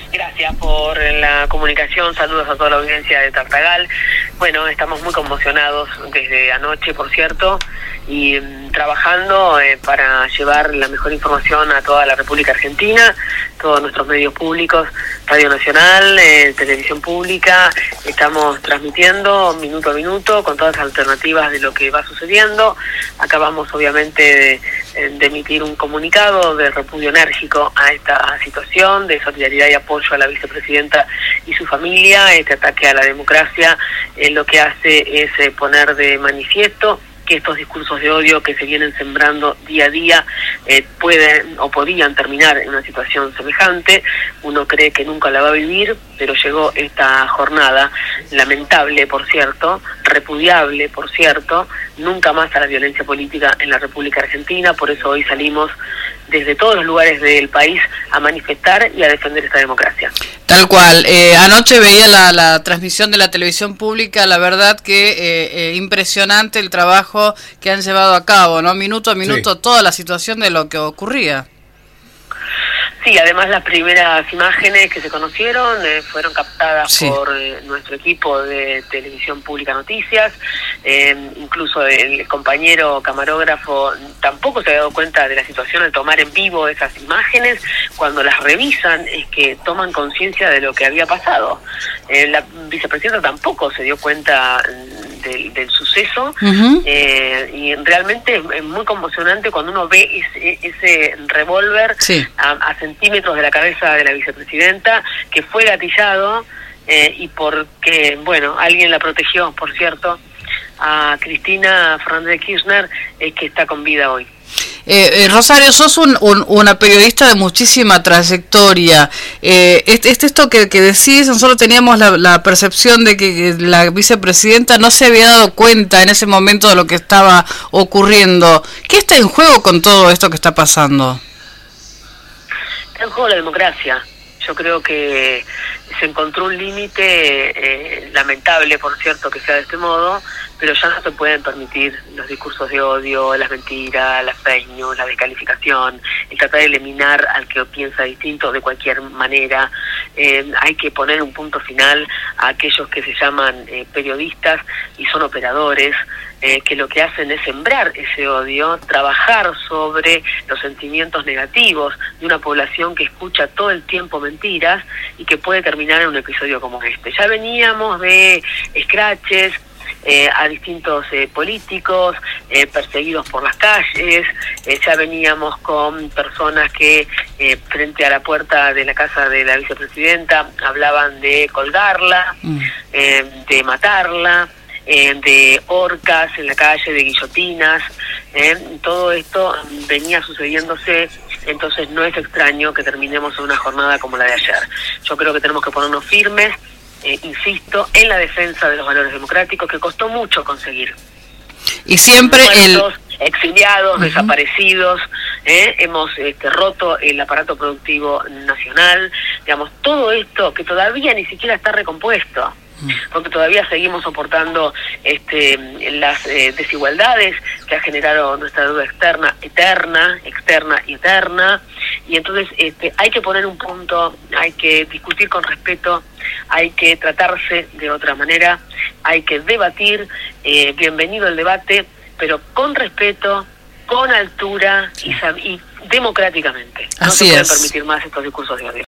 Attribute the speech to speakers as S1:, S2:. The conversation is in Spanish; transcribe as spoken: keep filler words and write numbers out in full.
S1: Gracias por la comunicación, saludos a toda la audiencia de Tartagal. Bueno, estamos muy conmocionados desde anoche, por cierto, y um, trabajando eh, para llevar la mejor información a toda la República Argentina, todos nuestros medios públicos, Radio Nacional, eh, Televisión Pública. Estamos transmitiendo minuto a minuto con todas las alternativas de lo que va sucediendo. Acabamos obviamente de, de emitir un comunicado de repudio enérgico a esta situación, de solidaridad y apoyo a la vicepresidenta y su familia. Este ataque a la democracia eh, lo que hace es eh, poner de manifiesto que estos discursos de odio que se vienen sembrando día a día eh, pueden o podían terminar en una situación semejante. Uno cree que nunca la va a vivir, pero llegó esta jornada, lamentable por cierto, repudiable por cierto, nunca más a la violencia política en la República Argentina. Por eso hoy salimos desde todos los lugares del país a manifestar y a defender esta democracia.
S2: Tal cual. Eh, anoche veía la, la transmisión de la televisión pública, la verdad que eh, eh, impresionante el trabajo que han llevado a cabo, ¿no? Minuto a minuto, sí. Toda la situación de lo que ocurría.
S1: Sí, además las primeras imágenes que se conocieron eh, fueron captadas sí. por eh, nuestro equipo de Televisión Pública Noticias. Eh, incluso el compañero camarógrafo tampoco se había dado cuenta de la situación al tomar en vivo esas imágenes. Cuando las revisan es que toman conciencia de lo que había pasado. Eh, la vicepresidenta tampoco se dio cuenta del, del suceso. Uh-huh. eh, y realmente es, es muy conmocionante cuando uno ve ese, ese revólver sí. a, a centímetros de la cabeza de la vicepresidenta, que fue gatillado eh, y porque, bueno, alguien la protegió, por cierto, a Cristina Fernández de Kirchner, eh, que está con vida hoy.
S2: Eh, eh, Rosario, sos un, un, una periodista de muchísima trayectoria. Eh, este, este esto que, que decís, nosotros teníamos la, la percepción de que la vicepresidenta no se había dado cuenta en ese momento de lo que estaba ocurriendo. ¿Qué está en juego con todo esto que está pasando?
S1: Está en juego la democracia. Yo creo que se encontró un límite, eh, lamentable por cierto que sea de este modo, pero ya no se pueden permitir los discursos de odio, las mentiras, las fake news, la descalificación, el tratar de eliminar al que piensa distinto de cualquier manera. Eh, hay que poner un punto final a aquellos que se llaman eh, periodistas y son operadores, eh, que lo que hacen es sembrar ese odio, trabajar sobre los sentimientos negativos de una población que escucha todo el tiempo mentiras y que puede terminar en un episodio como este. Ya veníamos de scratches, Eh, a distintos eh, políticos eh, perseguidos por las calles, eh, ya veníamos con personas que eh, frente a la puerta de la casa de la vicepresidenta hablaban de colgarla, mm. eh, de matarla, eh, de horcas en la calle, de guillotinas. Eh, todo esto venía sucediéndose, entonces no es extraño que terminemos en una jornada como la de ayer. Yo creo que tenemos que ponernos firmes, Eh, insisto, en la defensa de los valores democráticos, que costó mucho conseguir.
S2: Y siempre
S1: muertos,
S2: el...
S1: exiliados, uh-huh. desaparecidos, eh, hemos este, roto el aparato productivo nacional, digamos, todo esto que todavía ni siquiera está recompuesto, uh-huh. porque todavía seguimos soportando este, las eh, desigualdades que ha generado nuestra deuda externa, eterna, externa y eterna, y entonces este, hay que poner un punto, hay que discutir con respeto, hay que tratarse de otra manera, hay que debatir, eh, bienvenido el debate, pero con respeto, con altura y, y democráticamente. No se pueden permitir más estos discursos de odio.